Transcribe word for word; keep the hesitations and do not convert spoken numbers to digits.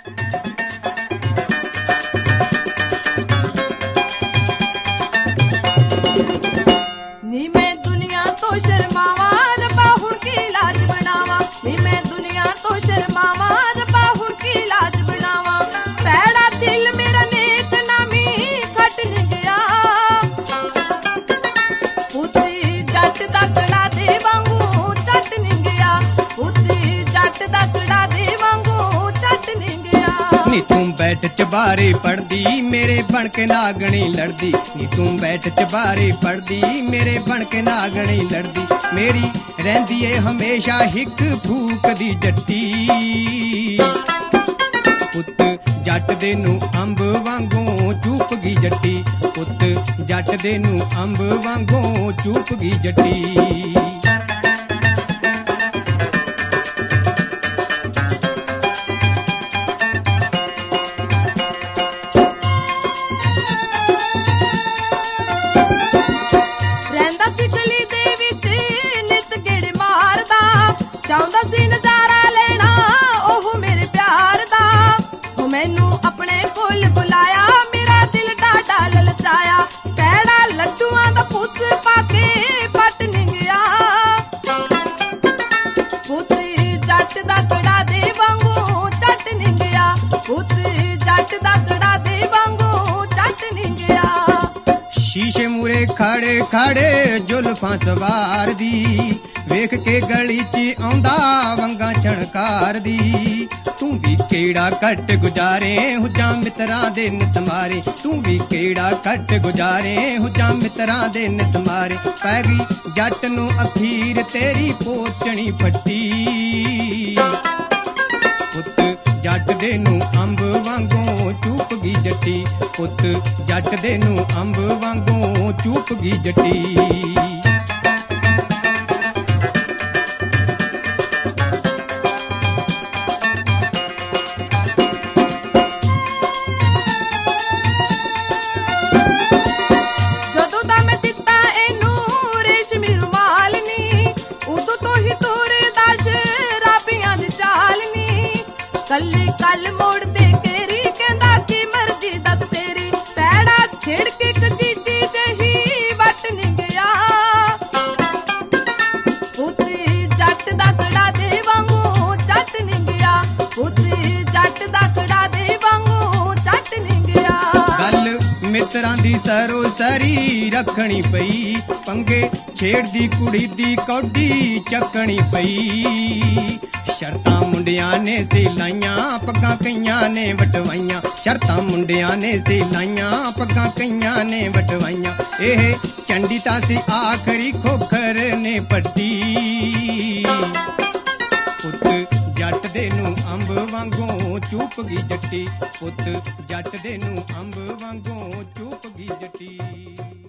ਨੀ ਮੈਂ ਦੁਨੀਆ ਤੋਂ ਸ਼ਰਮਾਵਾਂ ਰੱਬਾ ਹੁਣ ਕੀ ਇਲਾਜ ਬਣਾਵਾਂ ਨੀ ਮੈਂ ਦੁਨੀਆ ਤੋਂ ਸ਼ਰਮਾਵਾਂ ਰੱਬਾ ਹੁਣ ਕੀ ਇਲਾਜ ਬਣਾਵਾਂ ਪੈੜਾ ਦਿਲ ਮੇਰਾ ਨੇਕ ਨਾਮੀ ਖੱਟ ਨੀ ਗਿਆ ਪੁੱਤੀ ਜੱਟ ਦਾ ਕੜਾ ਦੇ ਵਾਂਗੂ ਚੱਟ ਨੀ ਗਿਆ ਪੁੱਤੀ ਜੱਟ ਦਾ ਕੜਾ ਦੇ ਵਾਂਗੂ ਚੱਟ ਨੀ ਗਿਆ ਨੀ ਤੂੰ ਬੈਠ ਚਬਾਰੇ ਪੜਦੀ ਮੇਰੇ ਬਣ ਕੇ ਨਾਗਣੀ ਲੜਦੀ ਨੀ ਤੂੰ ਬੈਠ ਚਬਾਰੇ ਪੜਦੀ ਮੇਰੇ ਬਣ ਕੇ ਨਾਗਣੀ ਲੜਦੀ ਮੇਰੀ ਰਹਿੰਦੀ ਏ ਹਮੇਸ਼ਾ ਹਿੱਕ ਫੂਕਦੀ ਜੱਟੀ ਪੁੱਤ ਜੱਟ ਦੇ ਨੂੰ ਅੰਬ ਵਾਂਗੂ ਚੂਪ ਗਈ ਜੱਟੀ ਪੁੱਤ ਜੱਟ ਦੇ ਨੂੰ ਅੰਬ ਵਾਂਗੂ ਚੂਪ ਗਈ ਜੱਟੀ ਚਾਹੁੰਦਾ ਸੀ ਨਜ਼ਾਰਾ ਲੈਣਾ ਉਹ ਮੇਰੇ ਪਿਆਰ ਦਾ ਉਹ ਮੈਨੂੰ ਆਪਣੇ ਕੋਲ ਬੁਲਾਇਆ ਮੇਰਾ ਦਿਲ ਡਾਢਾ ਲਲਚਾਇਆ ਪੈੜਾ ਲੱਡੂਆਂ ਦਾ ਪੁੱਸ ਪਾ ਕੇ ਪੱਟ ਨੀ ਗਿਆ ਪੁੱਤਰੀ ਜੱਟ ਦਾ ਕੜਾ ਦੇ ਵਾਂਗੂ ਚੱਟ ਨੀ ਗਿਆ ਪੁੱਤਰੀ ਜੱਟ ਦਾ ਕੜਾ ਦੇ ਵਾਂਗੂ ਚੱਟ ਨੀ ਗਿਆ ਸ਼ੀਸ਼ੇ ਮੂਰੇ ਖੜੇ ਖੜੇ ਜ਼ੁਲਫਾਂ ਸਵਾਰ ਦੀ ਵੇਖ ਕੇ ਗਲੀ 'ਚ ਆਉਂਦਾ ਵੰਗਾ ਛਣਕਾਰ ਦੀ ਤੂੰ ਵੀ ਕਿਹੜਾ ਕੱਟ ਗੁਜ਼ਾਰੇ ਹੁਜਾਂ ਮਿੱਤਰਾਂ ਦੇ ਨਿਤ ਮਾਰੇ ਤੂੰ ਵੀ ਕਿਹੜਾ ਕੱਟ ਗੁਜ਼ਾਰੇ ਹੁਜਾਂ ਮਿੱਤਰਾਂ ਦੇ ਨਿਤ ਮਾਰੇ ਪੈ ਗਈ ਜੱਟ ਨੂੰ ਅਖੀਰ ਤੇਰੀ ਪੋਚਣੀ ਫੱਟੀ ਪੁੱਤ ਜੱਟ ਦੇ ਨੂੰ ਅੰਬ ਵਾਂਗੂ ਚੂਪ ਗਈ ਜੱਟੀ ਪੁੱਤ ਜੱਟ ਦੇ ਨੂੰ ਅੰਬ ਵਾਂਗੂ ਚੂਪ ਗਈ ਜੱਟੀ ਕੱਲੀ ਕੱਲ ਮੋੜ ਤੇ ਕੇਰੀ ਕਹਿੰਦਾ ਕੀ ਮਰਜ਼ੀ ਦੱਸ ਤੇਰੀ ਪੈੜਾ ਛੇੜ ਕੇ ਕਜੀਤੀ ਜਹੀ ਵੱਟ ਨੀ ਗਿਆ ਪੁੱਤਰੀ ਜੱਟ ਦਾ ਕੜਾ ਦੇ ਵਾਂਗੂ ਚੱਟ ਨੀ ਗਿਆ ਪੁੱਤਰੀ ਜੱਟ ਦਾ ਕੜਾ ਦੇ ਵਾਂਗੂ ਚੱਟ ਨੀ ਗਿਆ ਗੱਲ ਮਿੱਤਰਾਂ ਦੀ ਸਰੋ ਸਰੀ ਰੱਖਣੀ ਪਈ ਪੰਗੇ ਛੇੜਦੀ ਕੁੜੀ ਦੀ ਕੌਡੀ ਚੱਕਣੀ ਪਈ ਸ਼ਰਤਾਂ ਮੁੰਡਿਆਂ ਨੇ ਸੀ ਲਾਈਆਂ ਪੱਗਾਂ ਕਈਆਂ ਨੇ ਵਟਵਾਈਆਂ ਸ਼ਰਤਾਂ ਮੁੰਡਿਆਂ ਨੇ ਸੀ ਲਾਈਆਂ ਪੱਗਾਂ ਕਈਆਂ ਨੇ ਵਟਵਾਈਆਂ ਇਹ ਚੰਡੀ ਤਾਂ ਸੀ ਆਖਰੀ ਖੋਖਰ ਨੇ ਪੱਟੀ ਪੁੱਤ ਜੱਟ ਦੇ ਨੂੰ ਅੰਬ ਵਾਂਗੂ ਚੂਪ ਗਈ ਜੱਟੀ ਪੁੱਤ ਜੱਟ ਦੇ ਨੂੰ ਅੰਬ ਵਾਂਗੂ ਚੂਪ ਗਈ ਜੱਟੀ